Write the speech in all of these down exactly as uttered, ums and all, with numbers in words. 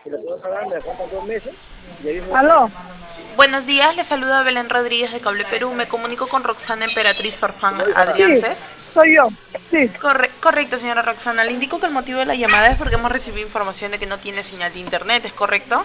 Si le puedo pagar, me faltan dos meses. Y ahí me... ¿Aló? Buenos días, le saluda Belén Rodríguez de Cable Perú. Me comunico con Roxana Emperatriz Farfán Sí, Adriances. soy yo, sí. Corre correcto, señora Roxana. Le indico que el motivo de la llamada es porque hemos recibido información de que no tiene señal de internet, ¿es correcto?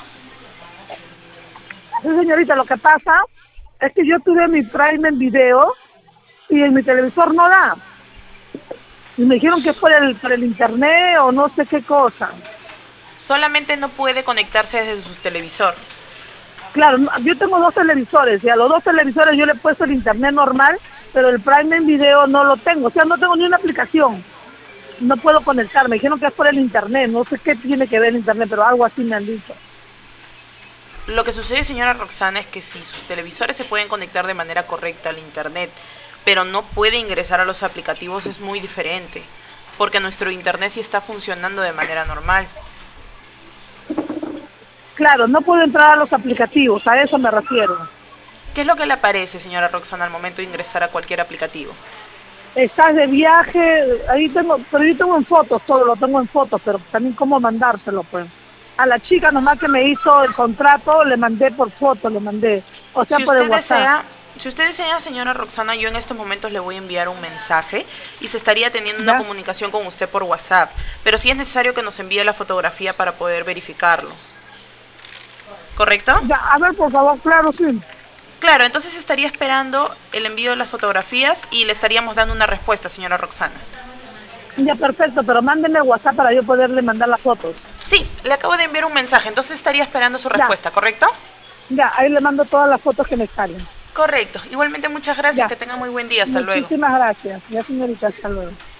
Sí, señorita, lo que pasa es que yo tuve mi Prime en video y en mi televisor no da. Y me dijeron que es por el, por el internet o no sé qué cosa. Solamente no puede conectarse desde su televisor. Claro, no, yo tengo dos televisores y a los dos televisores yo le he puesto el internet normal, pero el Prime en video no lo tengo. O sea, no tengo ni una aplicación. No puedo conectar. Me dijeron que es por el internet. No sé qué tiene que ver el internet, pero algo así me han dicho. Lo que sucede, señora Roxana, es que si sus televisores se pueden conectar de manera correcta al internet, pero no puede ingresar a los aplicativos, es muy diferente, porque nuestro internet sí está funcionando de manera normal. Claro, no puedo entrar a los aplicativos, a eso me refiero. ¿Qué es lo que le aparece, señora Roxana, al momento de ingresar a cualquier aplicativo? Estás de viaje, ahí tengo, pero yo tengo en fotos, todo lo tengo en fotos, pero también cómo mandárselo, pues. A la chica nomás que me hizo el contrato, le mandé por foto, le mandé, o sea, Si por el usted WhatsApp. desea, si usted desea, señora Roxana, yo en estos momentos le voy a enviar un mensaje y se estaría teniendo una ¿Ya? comunicación con usted por WhatsApp, pero sí es necesario que nos envíe la fotografía para poder verificarlo. ¿Correcto? Ya, a ver, por favor, claro, sí. Claro, entonces estaría esperando el envío de las fotografías y le estaríamos dando una respuesta, señora Roxana. Ya, perfecto, pero mándenme WhatsApp para yo poderle mandar las fotos. Sí, le acabo de enviar un mensaje, entonces estaría esperando su respuesta, ¿correcto? Ya, ahí le mando todas las fotos que me salen. Correcto. Igualmente, muchas gracias, Ya. que tenga muy buen día, hasta luego. Muchísimas gracias. Ya, señorita, hasta luego.